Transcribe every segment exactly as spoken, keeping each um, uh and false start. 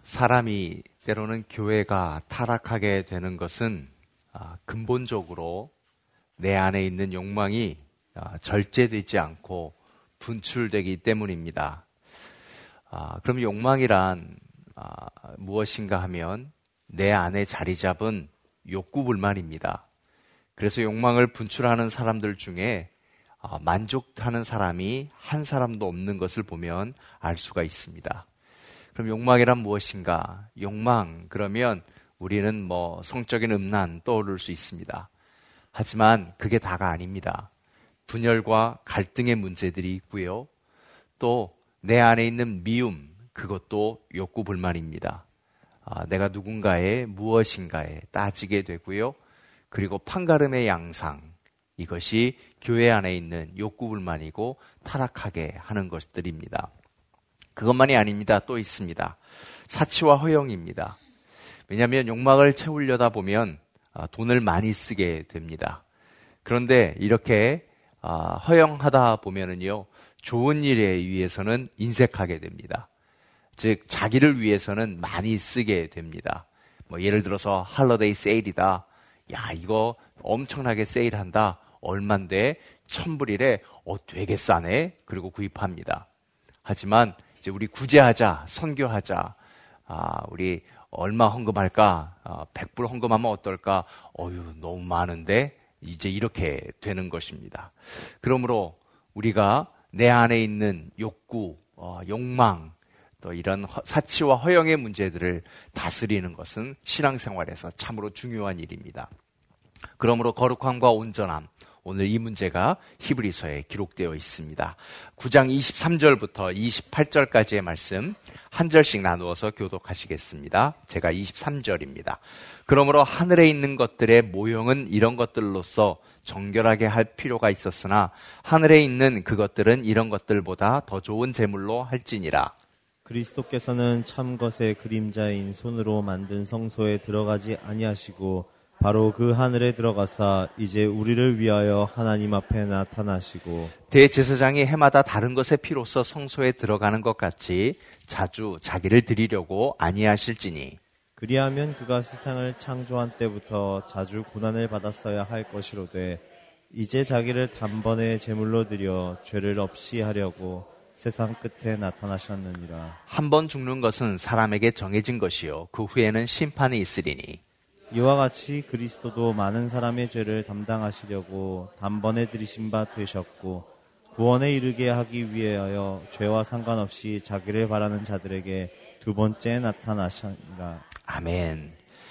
사람이 때로는 교회가 타락하게 되는 것은 근본적으로 내 안에 있는 욕망이 절제되지 않고 분출되기 때문입니다. 그럼 욕망이란 무엇인가 하면 내 안에 자리 잡은 욕구불만입니다. 그래서 욕망을 분출하는 사람들 중에 만족하는 사람이 한 사람도 없는 것을 보면 알 수가 있습니다. 그럼 욕망이란 무엇인가? 욕망, 그러면 우리는 뭐 성적인 음란 떠오를 수 있습니다. 하지만 그게 다가 아닙니다. 분열과 갈등의 문제들이 있고요. 또 내 안에 있는 미움, 그것도 욕구불만입니다. 아, 내가 누군가의 무엇인가에 따지게 되고요. 그리고 판가름의 양상, 이것이 교회 안에 있는 욕구불만이고 타락하게 하는 것들입니다. 그것만이 아닙니다. 또 있습니다. 사치와 허영입니다. 왜냐하면 욕망을 채우려다 보면 돈을 많이 쓰게 됩니다. 그런데 이렇게 허영하다 보면은요, 좋은 일에 의해서는 인색하게 됩니다. 즉 자기를 위해서는 많이 쓰게 됩니다. 뭐 예를 들어서 할러데이 세일이다. 야, 이거 엄청나게 세일한다. 얼만데? 천불이래. 어, 되게 싸네. 그리고 구입합니다. 하지만 이제 우리 구제하자, 선교하자. 아, 우리 얼마 헌금할까? 아, 백불 헌금하면 어떨까? 어휴, 너무 많은데? 이제 이렇게 되는 것입니다. 그러므로 우리가 내 안에 있는 욕구, 어, 욕망, 또 이런 허, 사치와 허영의 문제들을 다스리는 것은 신앙생활에서 참으로 중요한 일입니다. 그러므로 거룩함과 온전함, 오늘 이 문제가 히브리서에 기록되어 있습니다. 구 장 이십삼 절부터 이십팔 절까지의 말씀 한 절씩 나누어서 교독하시겠습니다. 제가 이십삼 절입니다. 그러므로 하늘에 있는 것들의 모형은 이런 것들로서 정결하게 할 필요가 있었으나 하늘에 있는 그것들은 이런 것들보다 더 좋은 제물로 할지니라. 그리스도께서는 참 것의 그림자인 손으로 만든 성소에 들어가지 아니하시고 바로 그 하늘에 들어가사 이제 우리를 위하여 하나님 앞에 나타나시고 대제사장이 해마다 다른 것의 피로써 성소에 들어가는 것 같이 자주 자기를 드리려고 아니하실지니 그리하면 그가 세상을 창조한 때부터 자주 고난을 받았어야 할 것이로되 이제 자기를 단번에 제물로 드려 죄를 없이 하려고 세상 끝에 나타나셨느니라. 한 번 죽는 것은 사람에게 정해진 것이요 그 후에는 심판이 있으리니 이와 같이 그리스도도 많은 사람의 죄를 담당하시려고 단번에 들이신 바 되셨고 구원에 이르게 하기 위하여 죄와 상관없이 자기를 바라는 자들에게 두 번째 나타나시니라. 아멘.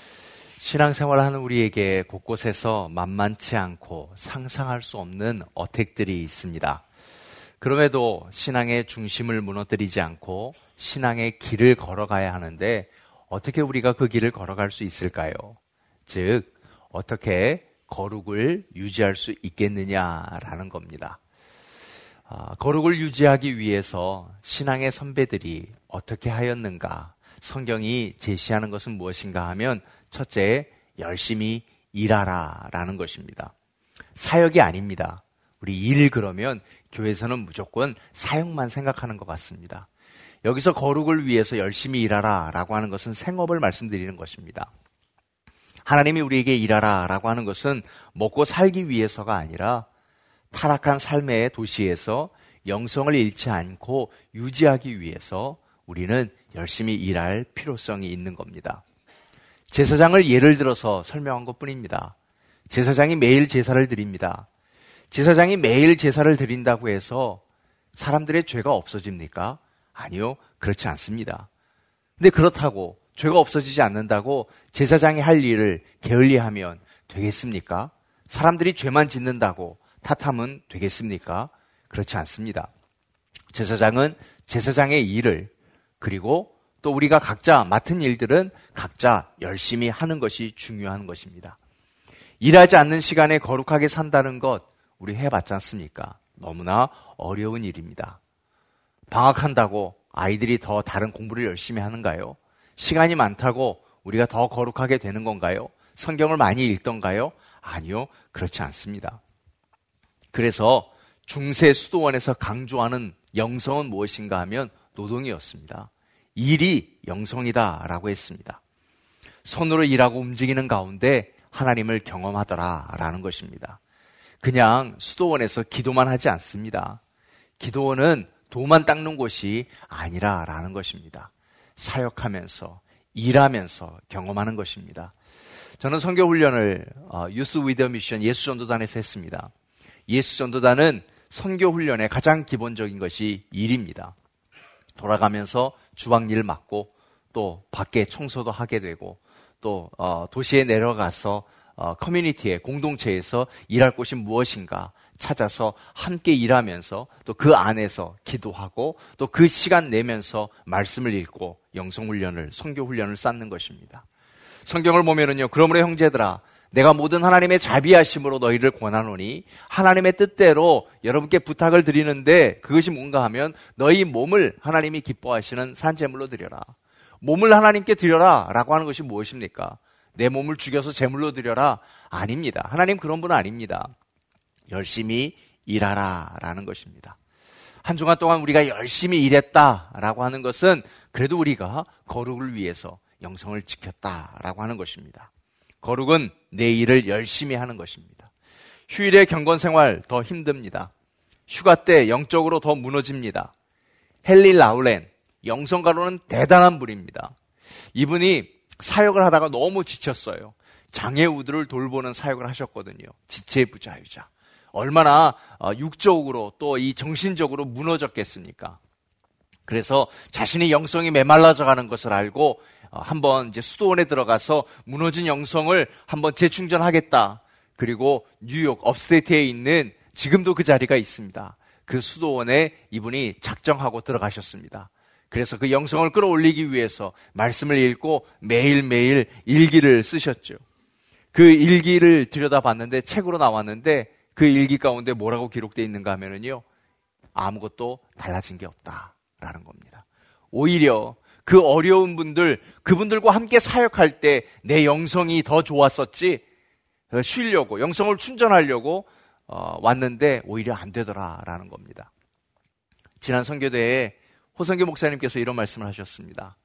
신앙생활하는 우리에게 곳곳에서 만만치 않고 상상할 수 없는 어택들이 있습니다. 그럼에도 신앙의 중심을 무너뜨리지 않고 신앙의 길을 걸어가야 하는데 어떻게 우리가 그 길을 걸어갈 수 있을까요? 즉 어떻게 거룩을 유지할 수 있겠느냐라는 겁니다. 아, 거룩을 유지하기 위해서 신앙의 선배들이 어떻게 하였는가? 성경이 제시하는 것은 무엇인가 하면 첫째, 열심히 일하라라는 것입니다. 사역이 아닙니다. 우리 일 그러면 교회에서는 무조건 사역만 생각하는 것 같습니다. 여기서 거룩을 위해서 열심히 일하라라고 하는 것은 생업을 말씀드리는 것입니다. 하나님이 우리에게 일하라라고 하는 것은 먹고 살기 위해서가 아니라 타락한 삶의 도시에서 영성을 잃지 않고 유지하기 위해서 우리는 열심히 일할 필요성이 있는 겁니다. 제사장을 예를 들어서 설명한 것뿐입니다. 제사장이 매일 제사를 드립니다. 제사장이 매일 제사를 드린다고 해서 사람들의 죄가 없어집니까? 아니요, 그렇지 않습니다. 근데 그렇다고 죄가 없어지지 않는다고 제사장이 할 일을 게을리하면 되겠습니까? 사람들이 죄만 짓는다고 탓하면 되겠습니까? 그렇지 않습니다. 제사장은 제사장의 일을, 그리고 또 우리가 각자 맡은 일들은 각자 열심히 하는 것이 중요한 것입니다. 일하지 않는 시간에 거룩하게 산다는 것 우리 해봤지 않습니까? 너무나 어려운 일입니다. 방학한다고 아이들이 더 다른 공부를 열심히 하는가요? 시간이 많다고 우리가 더 거룩하게 되는 건가요? 성경을 많이 읽던가요? 아니요, 그렇지 않습니다. 그래서 중세 수도원에서 강조하는 영성은 무엇인가 하면 노동이었습니다. 일이 영성이다라고 했습니다. 손으로 일하고 움직이는 가운데 하나님을 경험하더라라는 것입니다. 그냥 수도원에서 기도만 하지 않습니다. 기도원은 도만 닦는 곳이 아니라라는 것입니다. 사역하면서 일하면서 경험하는 것입니다. 저는 선교훈련을 유스 위더 미션 예수전도단에서 했습니다. 예수전도단은 선교훈련의 가장 기본적인 것이 일입니다. 돌아가면서 주방일 맡고 또 밖에 청소도 하게 되고 또 어, 도시에 내려가서 어, 커뮤니티에 공동체에서 일할 곳이 무엇인가 찾아서 함께 일하면서 또 그 안에서 기도하고 또 그 시간 내면서 말씀을 읽고 영성훈련을 선교훈련을 쌓는 것입니다. 성경을 보면은요, 그러므로 형제들아 내가 모든 하나님의 자비하심으로 너희를 권하노니 하나님의 뜻대로 여러분께 부탁을 드리는데 그것이 뭔가 하면 너희 몸을 하나님이 기뻐하시는 산제물로 드려라. 몸을 하나님께 드려라 라고 하는 것이 무엇입니까? 내 몸을 죽여서 제물로 드려라? 아닙니다. 하나님 그런 분은 아닙니다. 열심히 일하라 라는 것입니다. 한 주간 동안 우리가 열심히 일했다라고 하는 것은 그래도 우리가 거룩을 위해서 영성을 지켰다라고 하는 것입니다. 거룩은 내 일을 열심히 하는 것입니다. 휴일의 경건생활 더 힘듭니다. 휴가 때 영적으로 더 무너집니다. 헨리 라울렌, 영성가로는 대단한 분입니다. 이분이 사역을 하다가 너무 지쳤어요. 장애우들을 돌보는 사역을 하셨거든요. 지체부자유자. 얼마나 육적으로 또 이 정신적으로 무너졌겠습니까? 그래서 자신의 영성이 메말라져 가는 것을 알고 한번 이제 수도원에 들어가서 무너진 영성을 한번 재충전하겠다. 그리고 뉴욕 업스테이트에 있는 지금도 그 자리가 있습니다. 그 수도원에 이분이 작정하고 들어가셨습니다. 그래서 그 영성을 끌어올리기 위해서 말씀을 읽고 매일매일 일기를 쓰셨죠. 그 일기를 들여다봤는데 책으로 나왔는데 그 일기 가운데 뭐라고 기록되어 있는가 하면은요, 아무것도 달라진 게 없다라는 겁니다. 오히려 그 어려운 분들, 그분들과 함께 사역할 때 내 영성이 더 좋았었지, 쉬려고, 영성을 충전하려고 어, 왔는데 오히려 안 되더라라는 겁니다. 지난 선교대에 호성교 목사님께서 이런 말씀을 하셨습니다.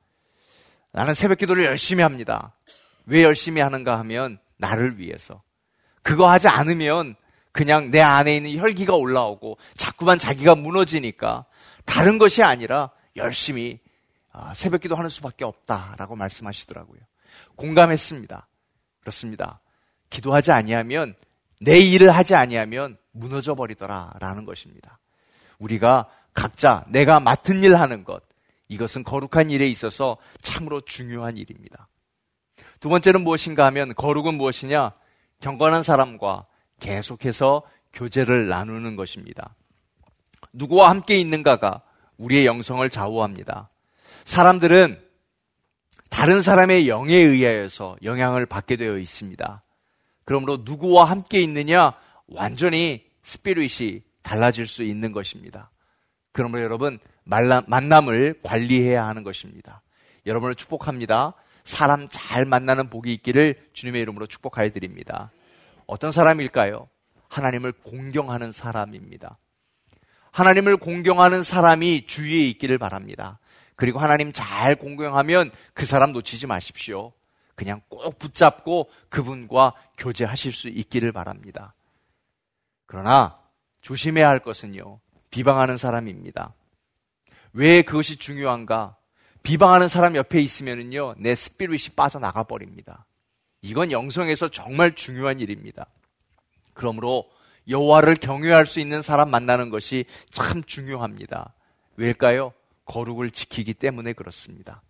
나는 새벽 기도를 열심히 합니다. 왜 열심히 하는가 하면 나를 위해서. 그거 하지 않으면 그냥 내 안에 있는 혈기가 올라오고 자꾸만 자기가 무너지니까 다른 것이 아니라 열심히 새벽 기도 하는 수밖에 없다라고 말씀하시더라고요. 공감했습니다. 그렇습니다. 기도하지 아니하면, 내 일을 하지 아니하면 무너져 버리더라라는 것입니다. 우리가 각자 내가 맡은 일 하는 것, 이것은 거룩한 일에 있어서 참으로 중요한 일입니다. 두 번째는 무엇인가 하면, 거룩은 무엇이냐? 경건한 사람과 계속해서 교제를 나누는 것입니다. 누구와 함께 있는가가 우리의 영성을 좌우합니다. 사람들은 다른 사람의 영에 의하여서 영향을 받게 되어 있습니다. 그러므로 누구와 함께 있느냐, 완전히 스피릿이 달라질 수 있는 것입니다. 그러므로 여러분, 만남을 관리해야 하는 것입니다. 여러분을 축복합니다. 사람 잘 만나는 복이 있기를 주님의 이름으로 축복하여 드립니다. 어떤 사람일까요? 하나님을 공경하는 사람입니다. 하나님을 공경하는 사람이 주위에 있기를 바랍니다. 그리고 하나님 잘 공경하면 그 사람 놓치지 마십시오. 그냥 꼭 붙잡고 그분과 교제하실 수 있기를 바랍니다. 그러나 조심해야 할 것은요, 비방하는 사람입니다. 왜 그것이 중요한가? 비방하는 사람 옆에 있으면은요, 내 스피릿이 빠져나가 버립니다. 이건 영성에서 정말 중요한 일입니다. 그러므로 여호와를 경외할 수 있는 사람 만나는 것이 참 중요합니다. 왜일까요? 거룩을 지키기 때문에 그렇습니다.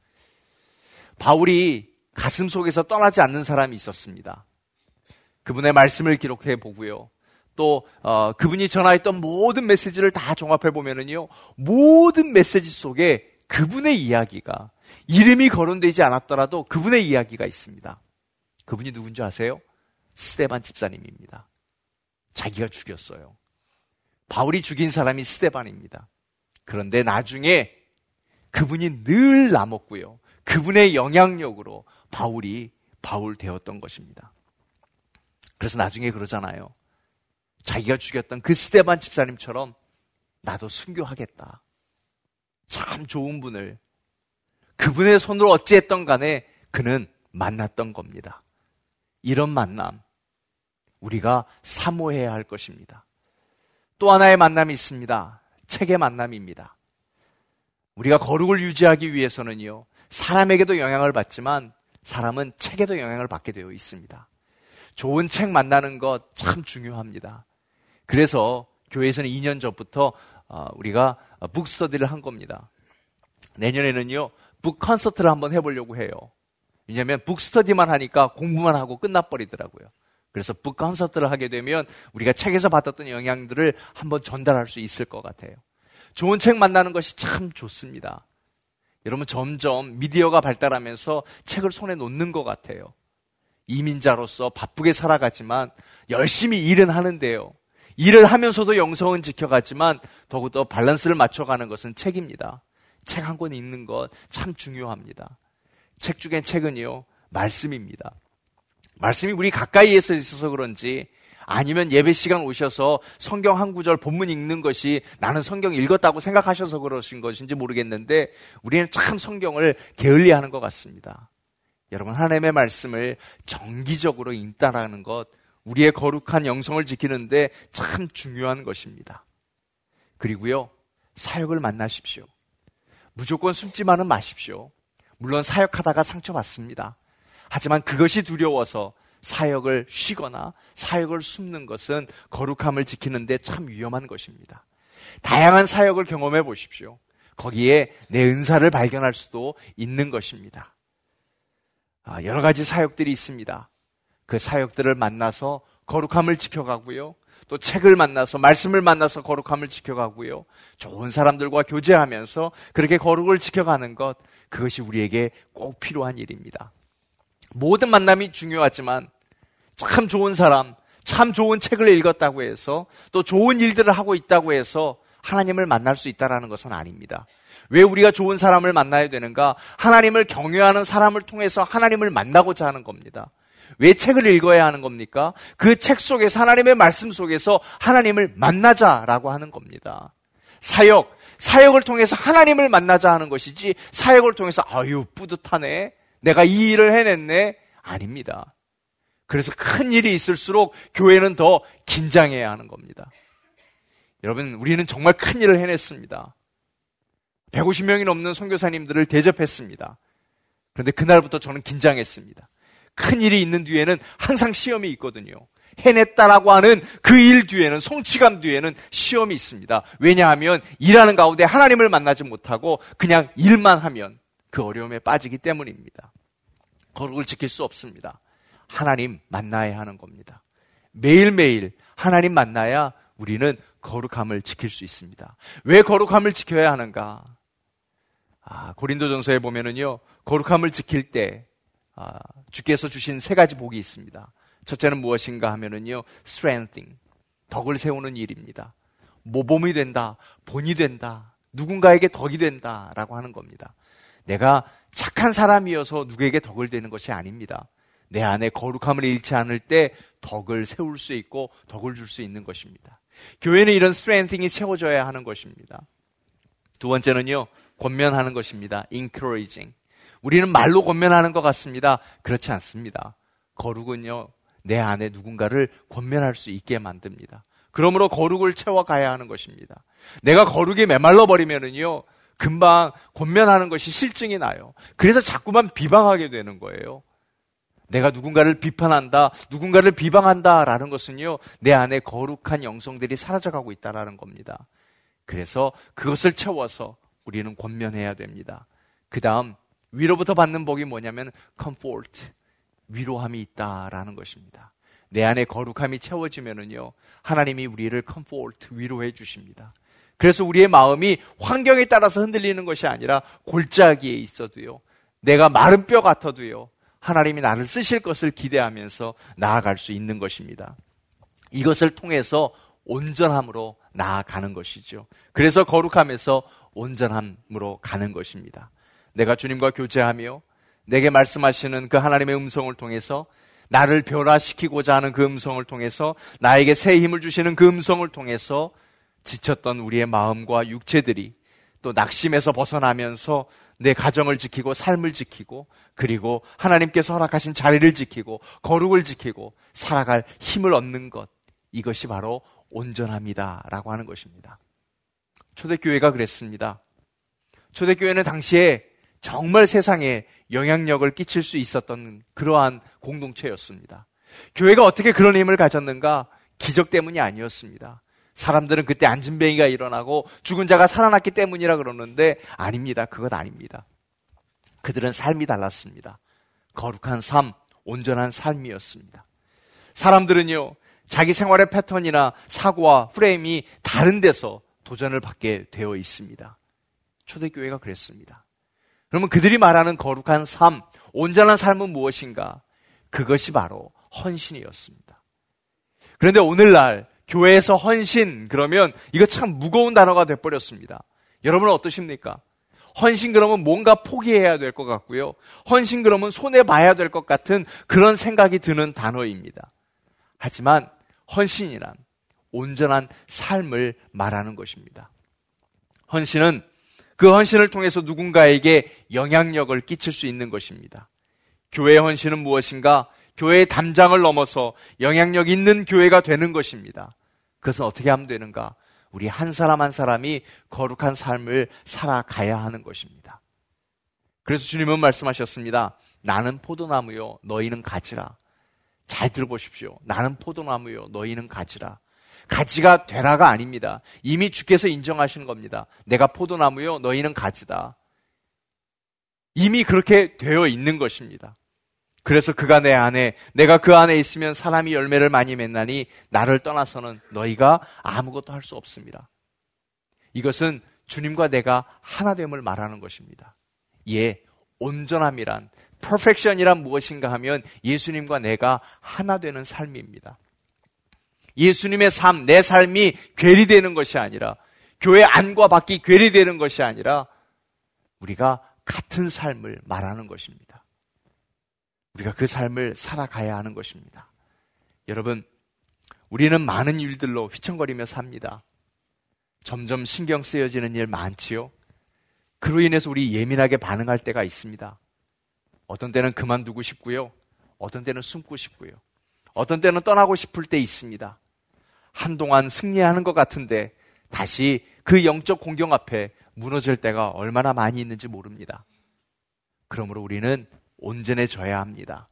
바울이 가슴 속에서 떠나지 않는 사람이 있었습니다. 그분의 말씀을 기록해 보고요. 또 어, 그분이 전하였던 모든 메시지를 다 종합해 보면은요, 모든 메시지 속에 그분의 이야기가, 이름이 거론되지 않았더라도 그분의 이야기가 있습니다. 그분이 누군지 아세요? 스데반 집사님입니다. 자기가 죽였어요. 바울이 죽인 사람이 스데반입니다. 그런데 나중에 그분이 늘 남았고요, 그분의 영향력으로 바울이 바울 되었던 것입니다. 그래서 나중에 그러잖아요. 자기가 죽였던 그 스데반 집사님처럼 나도 순교하겠다. 참 좋은 분을, 그분의 손으로 어찌했던 간에 그는 만났던 겁니다. 이런 만남, 우리가 사모해야 할 것입니다. 또 하나의 만남이 있습니다. 책의 만남입니다. 우리가 거룩을 유지하기 위해서는요, 사람에게도 영향을 받지만 사람은 책에도 영향을 받게 되어 있습니다. 좋은 책 만나는 것 참 중요합니다. 그래서 교회에서는 이 년 전부터 우리가 북스터디를 한 겁니다. 내년에는요, 북 콘서트를 한번 해보려고 해요. 왜냐하면 북스터디만 하니까 공부만 하고 끝나버리더라고요. 그래서 북 콘서트를 하게 되면 우리가 책에서 받았던 영향들을 한번 전달할 수 있을 것 같아요. 좋은 책 만나는 것이 참 좋습니다. 여러분, 점점 미디어가 발달하면서 책을 손에 놓는 것 같아요. 이민자로서 바쁘게 살아가지만 열심히 일은 하는데요, 일을 하면서도 영성은 지켜가지만 더욱더 밸런스를 맞춰가는 것은 책입니다. 책 한 권 읽는 것 참 중요합니다. 책 중에 책은요, 말씀입니다. 말씀이 우리 가까이에서 있어서 그런지, 아니면 예배 시간 오셔서 성경 한 구절 본문 읽는 것이 나는 성경 읽었다고 생각하셔서 그러신 것인지 모르겠는데, 우리는 참 성경을 게을리하는 것 같습니다. 여러분, 하나님의 말씀을 정기적으로 읽다라는 것, 우리의 거룩한 영성을 지키는데 참 중요한 것입니다. 그리고요, 사역을 만나십시오. 무조건 숨지만은 마십시오. 물론 사역하다가 상처받습니다. 하지만 그것이 두려워서 사역을 쉬거나 사역을 숨는 것은 거룩함을 지키는데 참 위험한 것입니다. 다양한 사역을 경험해 보십시오. 거기에 내 은사를 발견할 수도 있는 것입니다. 여러 가지 사역들이 있습니다. 그 사역들을 만나서 거룩함을 지켜가고요, 또 책을 만나서, 말씀을 만나서 거룩함을 지켜가고요, 좋은 사람들과 교제하면서 그렇게 거룩을 지켜가는 것, 그것이 우리에게 꼭 필요한 일입니다. 모든 만남이 중요하지만 참 좋은 사람, 참 좋은 책을 읽었다고 해서, 또 좋은 일들을 하고 있다고 해서 하나님을 만날 수 있다는 것은 아닙니다. 왜 우리가 좋은 사람을 만나야 되는가? 하나님을 경외하는 사람을 통해서 하나님을 만나고자 하는 겁니다. 왜 책을 읽어야 하는 겁니까? 그 책 속에서, 하나님의 말씀 속에서 하나님을 만나자라고 하는 겁니다. 사역, 사역을 통해서 하나님을 만나자 하는 것이지, 사역을 통해서 아유 뿌듯하네, 내가 이 일을 해냈네, 아닙니다. 그래서 큰 일이 있을수록 교회는 더 긴장해야 하는 겁니다. 여러분, 우리는 정말 큰 일을 해냈습니다. 백오십 명이 넘는 선교사님들을 대접했습니다. 그런데 그날부터 저는 긴장했습니다. 큰 일이 있는 뒤에는 항상 시험이 있거든요. 해냈다라고 하는 그 일 뒤에는, 성취감 뒤에는 시험이 있습니다. 왜냐하면 일하는 가운데 하나님을 만나지 못하고 그냥 일만 하면 그 어려움에 빠지기 때문입니다. 거룩을 지킬 수 없습니다. 하나님 만나야 하는 겁니다. 매일매일 하나님 만나야 우리는 거룩함을 지킬 수 있습니다. 왜 거룩함을 지켜야 하는가? 아, 고린도전서에 보면은요, 거룩함을 지킬 때 아, 주께서 주신 세 가지 복이 있습니다. 첫째는 무엇인가 하면은요, strengthening, 덕을 세우는 일입니다. 모범이 된다, 본이 된다, 누군가에게 덕이 된다라고 하는 겁니다. 내가 착한 사람이어서 누구에게 덕을 되는 것이 아닙니다. 내 안에 거룩함을 잃지 않을 때 덕을 세울 수 있고 덕을 줄 수 있는 것입니다. 교회는 이런 스트렝팅이 채워져야 하는 것입니다. 두 번째는요, 권면하는 것입니다. encouraging. 우리는 말로 권면하는 것 같습니다. 그렇지 않습니다. 거룩은요, 내 안에 누군가를 권면할 수 있게 만듭니다. 그러므로 거룩을 채워가야 하는 것입니다. 내가 거룩에 메말라 버리면은요, 금방 권면하는 것이 실증이 나요. 그래서 자꾸만 비방하게 되는 거예요. 내가 누군가를 비판한다, 누군가를 비방한다라는 것은요, 내 안에 거룩한 영성들이 사라져가고 있다라는 겁니다. 그래서 그것을 채워서 우리는 권면해야 됩니다. 그 다음 위로부터 받는 복이 뭐냐면 comfort, 위로함이 있다라는 것입니다. 내 안에 거룩함이 채워지면은요, 하나님이 우리를 comfort, 위로해 주십니다. 그래서 우리의 마음이 환경에 따라서 흔들리는 것이 아니라 골짜기에 있어도요, 내가 마른 뼈 같아도요, 하나님이 나를 쓰실 것을 기대하면서 나아갈 수 있는 것입니다. 이것을 통해서 온전함으로 나아가는 것이죠. 그래서 거룩함에서 온전함으로 가는 것입니다. 내가 주님과 교제하며 내게 말씀하시는 그 하나님의 음성을 통해서, 나를 변화시키고자 하는 그 음성을 통해서, 나에게 새 힘을 주시는 그 음성을 통해서 지쳤던 우리의 마음과 육체들이 또 낙심에서 벗어나면서 내 가정을 지키고 삶을 지키고 그리고 하나님께서 허락하신 자리를 지키고 거룩을 지키고 살아갈 힘을 얻는 것, 이것이 바로 온전함이다라고 하는 것입니다. 초대교회가 그랬습니다. 초대교회는 당시에 정말 세상에 영향력을 끼칠 수 있었던 그러한 공동체였습니다. 교회가 어떻게 그런 힘을 가졌는가? 기적 때문이 아니었습니다. 사람들은 그때 안진뱅이가 일어나고 죽은 자가 살아났기 때문이라 그러는데 아닙니다. 그것 아닙니다. 그들은 삶이 달랐습니다. 거룩한 삶, 온전한 삶이었습니다. 사람들은요, 자기 생활의 패턴이나 사고와 프레임이 다른 데서 도전을 받게 되어 있습니다. 초대교회가 그랬습니다. 그러면 그들이 말하는 거룩한 삶, 온전한 삶은 무엇인가? 그것이 바로 헌신이었습니다. 그런데 오늘날 교회에서 헌신, 그러면 이거 참 무거운 단어가 돼버렸습니다. 여러분은 어떠십니까? 헌신 그러면 뭔가 포기해야 될 것 같고요. 헌신 그러면 손해봐야 될 것 같은 그런 생각이 드는 단어입니다. 하지만 헌신이란 온전한 삶을 말하는 것입니다. 헌신은 그 헌신을 통해서 누군가에게 영향력을 끼칠 수 있는 것입니다. 교회의 헌신은 무엇인가? 교회의 담장을 넘어서 영향력 있는 교회가 되는 것입니다. 그것은 어떻게 하면 되는가? 우리 한 사람 한 사람이 거룩한 삶을 살아가야 하는 것입니다. 그래서 주님은 말씀하셨습니다. 나는 포도나무요, 너희는 가지라. 잘 들어보십시오. 나는 포도나무요, 너희는 가지라. 가지가 되라가 아닙니다. 이미 주께서 인정하시는 겁니다. 내가 포도나무요, 너희는 가지다. 이미 그렇게 되어 있는 것입니다. 그래서 그가 내 안에, 내가 그 안에 있으면 사람이 열매를 많이 맺나니 나를 떠나서는 너희가 아무것도 할 수 없습니다. 이것은 주님과 내가 하나됨을 말하는 것입니다. 예, 온전함이란, 퍼펙션이란 무엇인가 하면 예수님과 내가 하나 되는 삶입니다. 예수님의 삶, 내 삶이 괴리되는 것이 아니라, 교회 안과 밖이 괴리되는 것이 아니라 우리가 같은 삶을 말하는 것입니다. 우리가 그 삶을 살아가야 하는 것입니다. 여러분, 우리는 많은 일들로 휘청거리며 삽니다. 점점 신경 쓰여지는 일 많지요? 그로 인해서 우리 예민하게 반응할 때가 있습니다. 어떤 때는 그만두고 싶고요. 어떤 때는 숨고 싶고요. 어떤 때는 떠나고 싶을 때 있습니다. 한동안 승리하는 것 같은데 다시 그 영적 공경 앞에 무너질 때가 얼마나 많이 있는지 모릅니다. 그러므로 우리는 온전해져야 합니다.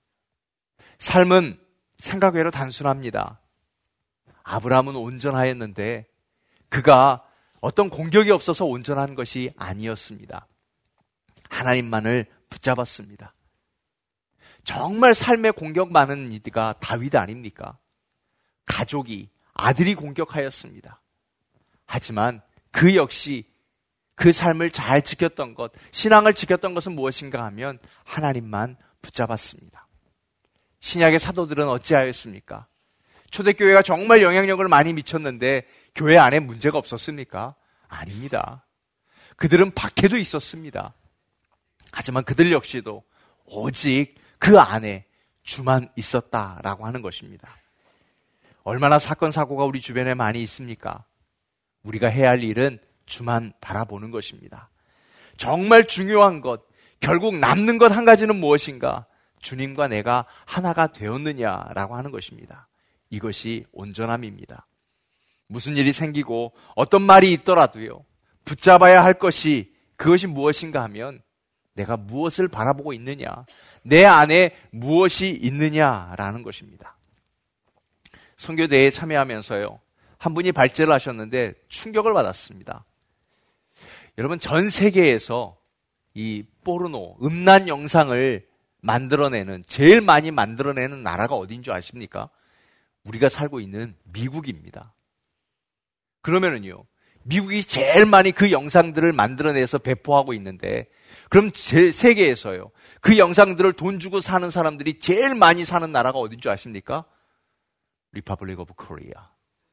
삶은 생각 외로 단순합니다. 아브라함은 온전하였는데 그가 어떤 공격이 없어서 온전한 것이 아니었습니다. 하나님만을 붙잡았습니다. 정말 삶에 공격 많은 이가 다윗 아닙니까? 가족이, 아들이 공격하였습니다. 하지만 그 역시 그 삶을 잘 지켰던 것, 신앙을 지켰던 것은 무엇인가 하면 하나님만 붙잡았습니다. 신약의 사도들은 어찌하였습니까? 초대교회가 정말 영향력을 많이 미쳤는데 교회 안에 문제가 없었습니까? 아닙니다. 그들은 박해도 있었습니다. 하지만 그들 역시도 오직 그 안에 주만 있었다라고 하는 것입니다. 얼마나 사건 사고가 우리 주변에 많이 있습니까? 우리가 해야 할 일은 주만 바라보는 것입니다. 정말 중요한 것, 결국 남는 것 한 가지는 무엇인가? 주님과 내가 하나가 되었느냐라고 하는 것입니다. 이것이 온전함입니다. 무슨 일이 생기고 어떤 말이 있더라도요, 붙잡아야 할 것이, 그것이 무엇인가 하면 내가 무엇을 바라보고 있느냐, 내 안에 무엇이 있느냐라는 것입니다. 선교대회에 참여하면서요, 한 분이 발제를 하셨는데 충격을 받았습니다. 여러분, 전 세계에서 이 포르노, 음란 영상을 만들어내는, 제일 많이 만들어내는 나라가 어딘 줄 아십니까? 우리가 살고 있는 미국입니다. 그러면은요, 미국이 제일 많이 그 영상들을 만들어내서 배포하고 있는데, 그럼 제 세계에서요, 그 영상들을 돈 주고 사는 사람들이 제일 많이 사는 나라가 어딘 줄 아십니까? 리퍼블릭 오브 코리아.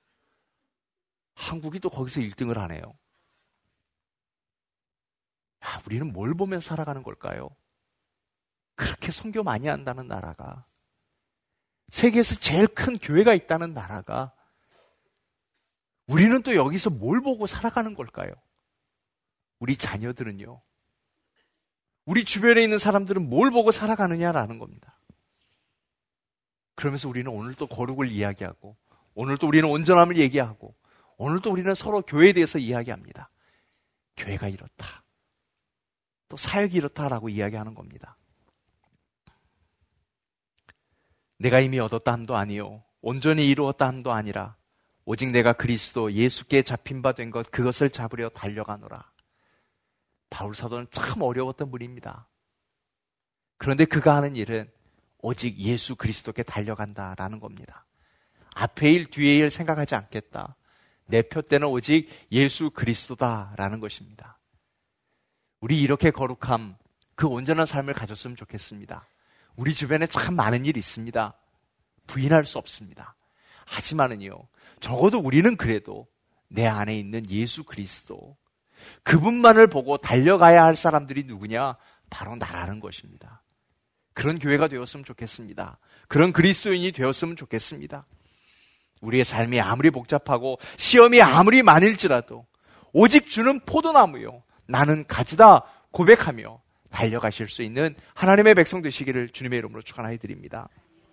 한국이 또 거기서 일 등을 하네요. 야, 우리는 뭘 보면 살아가는 걸까요? 그렇게 선교 많이 한다는 나라가, 세계에서 제일 큰 교회가 있다는 나라가, 우리는 또 여기서 뭘 보고 살아가는 걸까요? 우리 자녀들은요, 우리 주변에 있는 사람들은 뭘 보고 살아가느냐라는 겁니다. 그러면서 우리는 오늘 또 거룩을 이야기하고, 오늘 또 우리는 온전함을 얘기하고, 오늘 또 우리는 서로 교회에 대해서 이야기합니다. 교회가 이렇다, 또 사역이 이렇다라고 이야기하는 겁니다. 내가 이미 얻었다 함도 아니요 온전히 이루었다 함도 아니라 오직 내가 그리스도 예수께 잡힌 바 된 것 그것을 잡으려 달려가노라. 바울 사도는 참 어려웠던 분입니다. 그런데 그가 하는 일은 오직 예수 그리스도께 달려간다라는 겁니다. 앞에 일 뒤에 일 생각하지 않겠다. 내 표대는 오직 예수 그리스도다라는 것입니다. 우리 이렇게 거룩함, 그 온전한 삶을 가졌으면 좋겠습니다. 우리 주변에 참 많은 일이 있습니다. 부인할 수 없습니다. 하지만은요, 적어도 우리는 그래도 내 안에 있는 예수 그리스도, 그분만을 보고 달려가야 할 사람들이 누구냐? 바로 나라는 것입니다. 그런 교회가 되었으면 좋겠습니다. 그런 그리스도인이 되었으면 좋겠습니다. 우리의 삶이 아무리 복잡하고 시험이 아무리 많을지라도 오직 주는 포도나무요, 나는 가지다 고백하며 달려가실 수 있는 하나님의 백성 되시기를 주님의 이름으로 축원하여 드립니다.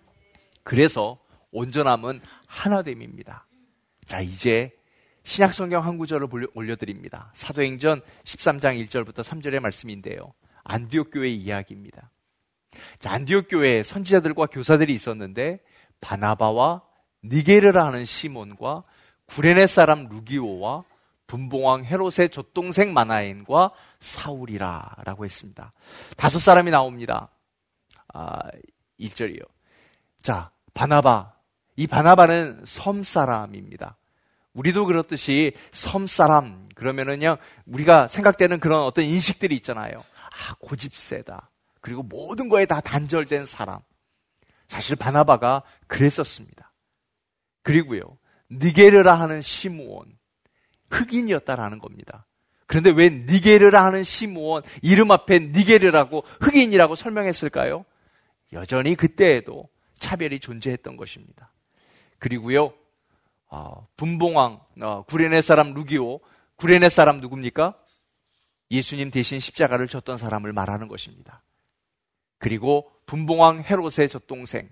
그래서 온전함은 하나됨입니다. 자, 이제 신약성경 한 구절을 올려드립니다. 사도행전 십삼 장 일 절부터 삼 절의 말씀인데요, 안디옥 교회의 이야기입니다. 자, 안디옥 교회에 선지자들과 교사들이 있었는데 바나바와 니게르라 하는 시몬과 구레네 사람 루기오와 분봉왕 헤롯의 젖동생 마나엔과 사울이라 라고 했습니다. 다섯 사람이 나옵니다. 아, 일 절이요. 자, 바나바. 이 바나바는 섬 사람입니다. 우리도 그렇듯이 섬 사람 그러면은 그냥 우리가 생각되는 그런 어떤 인식들이 있잖아요. 아, 고집세다. 그리고 모든 거에 다 단절된 사람. 사실 바나바가 그랬었습니다. 그리고요, 니게르라 하는 시므온, 흑인이었다라는 겁니다. 그런데 왜 니게르라 하는 시므온 이름 앞에 니게르라고 흑인이라고 설명했을까요? 여전히 그때에도 차별이 존재했던 것입니다. 그리고요, 어, 분봉왕 어, 구레네 사람 루기오, 구레네 사람 누굽니까? 예수님 대신 십자가를 졌던 사람을 말하는 것입니다. 그리고 분봉왕 헤롯의 젖동생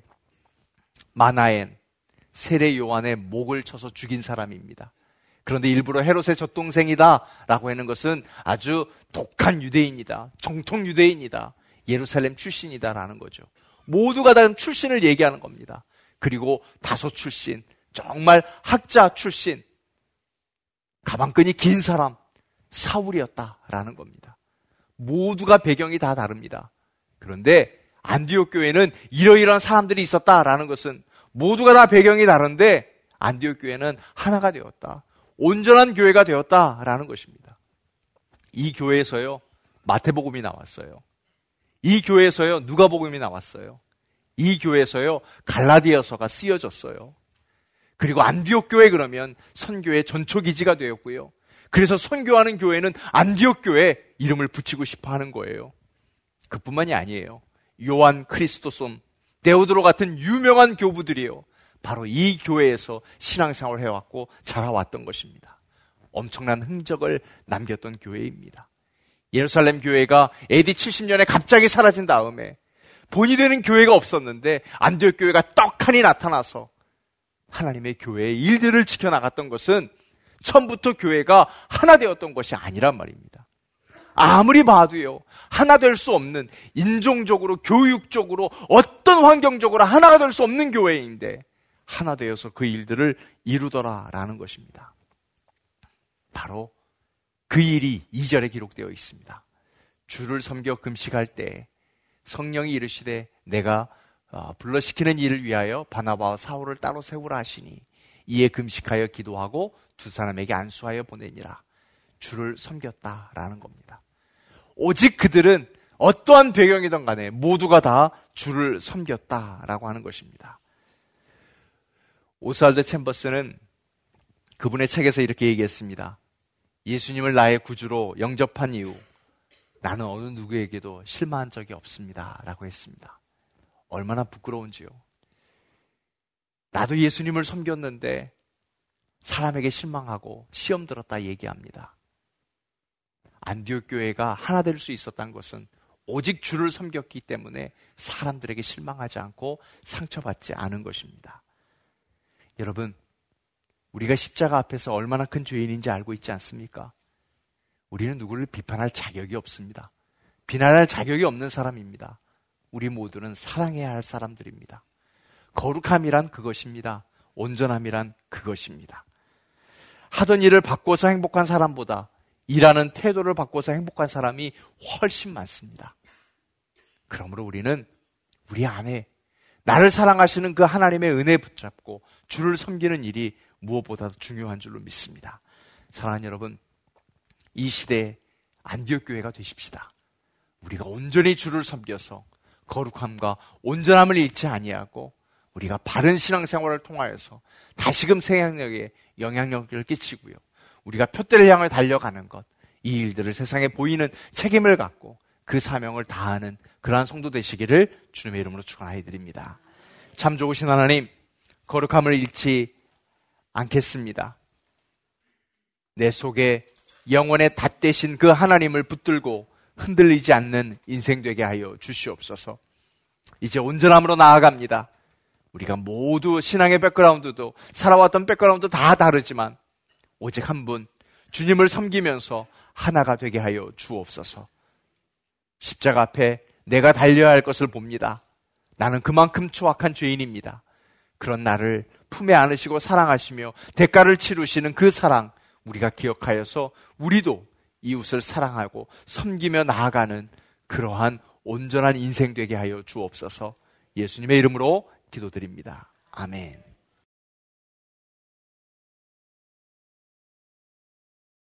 마나엔, 세례 요한의 목을 쳐서 죽인 사람입니다. 그런데 일부러 헤롯의 젖동생이다 라고 하는 것은 아주 독한 유대인이다, 정통 유대인이다, 예루살렘 출신이다 라는 거죠. 모두가 다 출신을 얘기하는 겁니다. 그리고 다소 출신, 정말 학자 출신, 가방끈이 긴 사람 사울이었다라는 겁니다. 모두가 배경이 다 다릅니다. 그런데 안디옥 교회는 이러이러한 사람들이 있었다라는 것은 모두가 다 배경이 다른데 안디옥 교회는 하나가 되었다, 온전한 교회가 되었다라는 것입니다. 이 교회에서요, 마태복음이 나왔어요. 이 교회에서요, 누가복음이 나왔어요. 이 교회에서요, 갈라디아서가 쓰여졌어요. 그리고 안디옥 교회 그러면 선교의 전초기지가 되었고요. 그래서 선교하는 교회는 안디옥 교회 이름을 붙이고 싶어 하는 거예요. 그뿐만이 아니에요. 요한 크리스토손, 데오드로 같은 유명한 교부들이요, 바로 이 교회에서 신앙생활을 해왔고 자라왔던 것입니다. 엄청난 흔적을 남겼던 교회입니다. 예루살렘 교회가 에이디 칠십 년에 갑자기 사라진 다음에 본이 되는 교회가 없었는데 안디옥 교회가 떡하니 나타나서 하나님의 교회의 일들을 지켜나갔던 것은 처음부터 교회가 하나 되었던 것이 아니란 말입니다. 아무리 봐도요, 하나 될 수 없는, 인종적으로, 교육적으로, 어떤 환경적으로 하나가 될 수 없는 교회인데 하나 되어서 그 일들을 이루더라라는 것입니다. 바로 그 일이 이 절에 기록되어 있습니다. 주를 섬겨 금식할 때 성령이 이르시되 내가 불러시키는 일을 위하여 바나바와 사울을 따로 세우라 하시니 이에 금식하여 기도하고 두 사람에게 안수하여 보내니라. 주를 섬겼다라는 겁니다. 오직 그들은 어떠한 배경이든 간에 모두가 다 주를 섬겼다라고 하는 것입니다. 오스왈드 챔버스는 그분의 책에서 이렇게 얘기했습니다. 예수님을 나의 구주로 영접한 이후 나는 어느 누구에게도 실망한 적이 없습니다 라고 했습니다. 얼마나 부끄러운지요. 나도 예수님을 섬겼는데 사람에게 실망하고 시험 들었다 얘기합니다. 안디옥 교회가 하나 될 수 있었던 것은 오직 주를 섬겼기 때문에 사람들에게 실망하지 않고 상처받지 않은 것입니다. 여러분, 우리가 십자가 앞에서 얼마나 큰 죄인인지 알고 있지 않습니까? 우리는 누구를 비판할 자격이 없습니다. 비난할 자격이 없는 사람입니다. 우리 모두는 사랑해야 할 사람들입니다. 거룩함이란 그것입니다. 온전함이란 그것입니다. 하던 일을 바꿔서 행복한 사람보다 일하는 태도를 바꿔서 행복한 사람이 훨씬 많습니다. 그러므로 우리는 우리 안에 나를 사랑하시는 그 하나님의 은혜에 붙잡고 주를 섬기는 일이 무엇보다도 중요한 줄로 믿습니다. 사랑하는 여러분, 이 시대에 안디옥 교회가 되십시다. 우리가 온전히 주를 섬겨서 거룩함과 온전함을 잃지 아니하고 우리가 바른 신앙생활을 통하여서 다시금 생명력에 영향력을 끼치고요. 우리가 표대를 향해 달려가는 것, 이 일들을 세상에 보이는 책임을 갖고 그 사명을 다하는 그러한 성도 되시기를 주님의 이름으로 축원하여 드립니다. 참 좋으신 하나님, 거룩함을 잃지 않겠습니다. 내 속에 영원의 닷 되신 그 하나님을 붙들고 흔들리지 않는 인생 되게 하여 주시옵소서. 이제 온전함으로 나아갑니다. 우리가 모두 신앙의 백그라운드도 살아왔던 백그라운드 다 다르지만 오직 한 분 주님을 섬기면서 하나가 되게 하여 주옵소서. 십자가 앞에 내가 달려야 할 것을 봅니다. 나는 그만큼 추악한 죄인입니다. 그런 나를 품에 안으시고 사랑하시며 대가를 치르시는 그 사랑 우리가 기억하여서 우리도 이웃을 사랑하고 섬기며 나아가는 그러한 온전한 인생 되게 하여 주옵소서. 예수님의 이름으로 기도드립니다. 아멘.